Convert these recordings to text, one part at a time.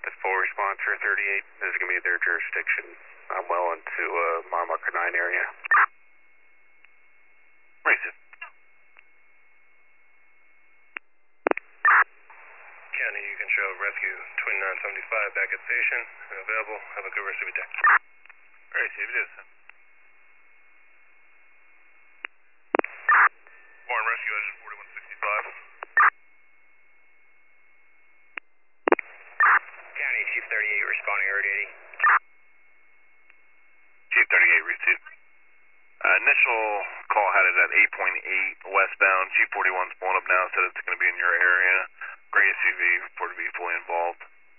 Rapid full response for 38. This is going to be their jurisdiction. I'm well into mile marker 9 area. Racist. County, you can show rescue Twin 975 back at station and available. Have a good rest of your day. Racist, it is. Warren Rescue, engine 4165. County, Chief 38 responding to Route 80. Chief 38 received. Initial call had it at 8.8 westbound. Chief 41's pulling up now, said it's going to be in your area. Gray SUV for to be fully involved.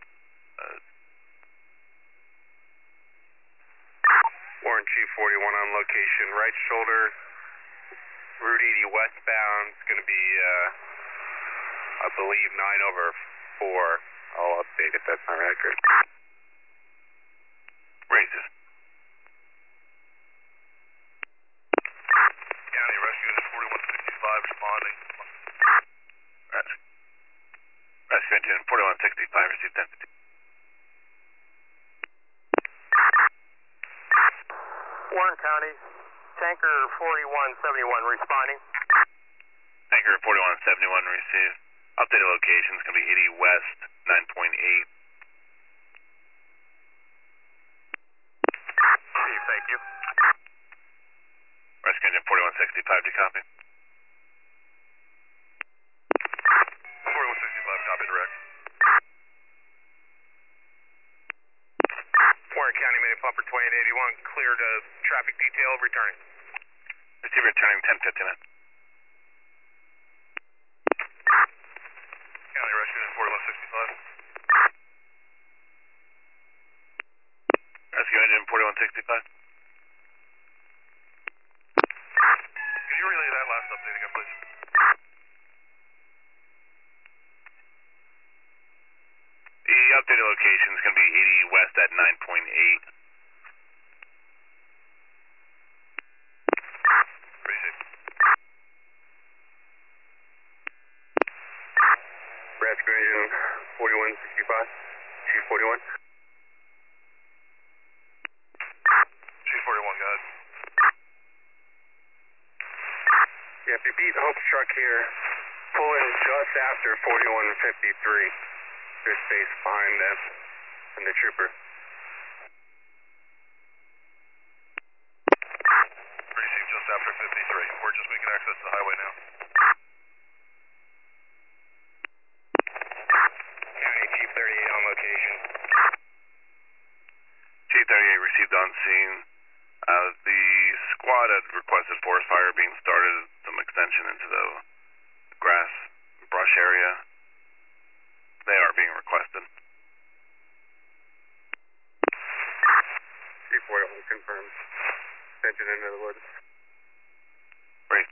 Warren Chief 41 on location. Right shoulder, Route 80 westbound. It's going to be, I believe, 9/4. I'll update if that's not accurate. Racist. County, rescue engine 4165 responding. Rescue engine 4165 received 1050. Warren County, tanker 4171 responding. Tanker 4171 received. Updated location is going to be 80 west, 9.8. Chief, thank you. Rescue engine 4165, do you copy? 4165, copy direct. Warren County, made a pumper 2881. Clear to traffic detail, returning. Receive returning 1059. County, rescue engine 4165. Rescue engine 4165. Could you relay that last update again, please? The updated location is going to be 80 west at 9.8. Receive. Rescue engine 4165. Chief 41. Chief 41, go ahead. Yeah, if you beat Hope's truck here, pull in just after 4153. There's space behind them and the trooper. Receive just after 53. We're just making access to the highway now. County Chief 38 on location. Chief 38 received on scene. The squad had requested forest fire being started, some extension into the grass brush area. They are being requested. Chief 41 confirmed. Extension into the woods. Great.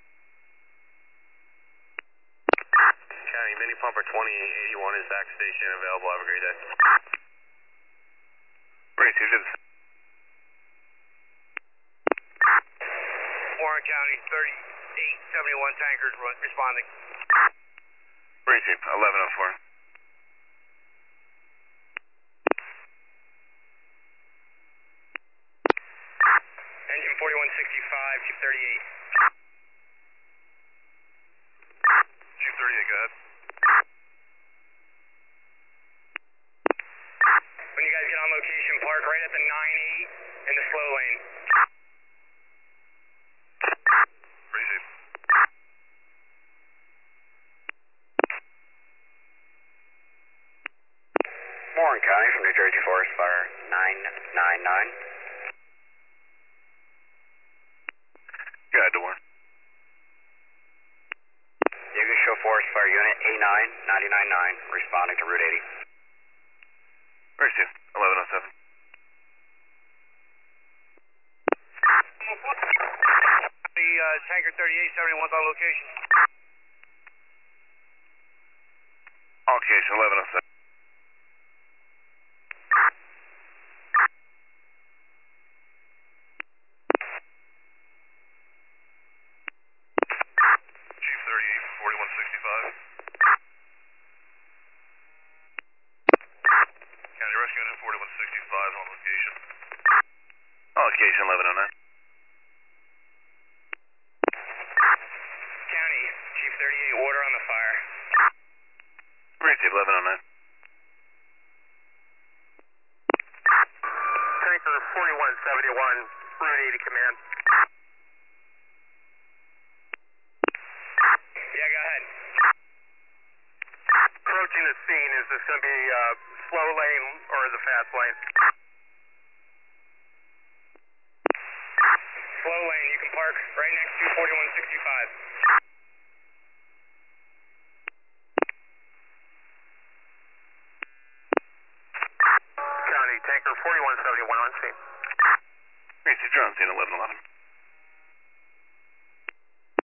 County Mini Pumper 2881 is back station available. Have a great day. Great, you did. Warren County 3871 tankers responding. Great, 1104. Engine 4165, Chief 38. Chief 38, go ahead. When you guys get on location, park right at the 9-8 in the slow lane. Receive. Warren County from New Jersey Forest Fire 999. Go ahead, Warren. You can show Forest Fire Unit A9 999 responding to Route 80. Where's you? 1107. The tanker 3871 on location. Location 1107. Chief 38, 4165. this going to be slow lane or the fast lane? Slow lane, you can park right next to 4165.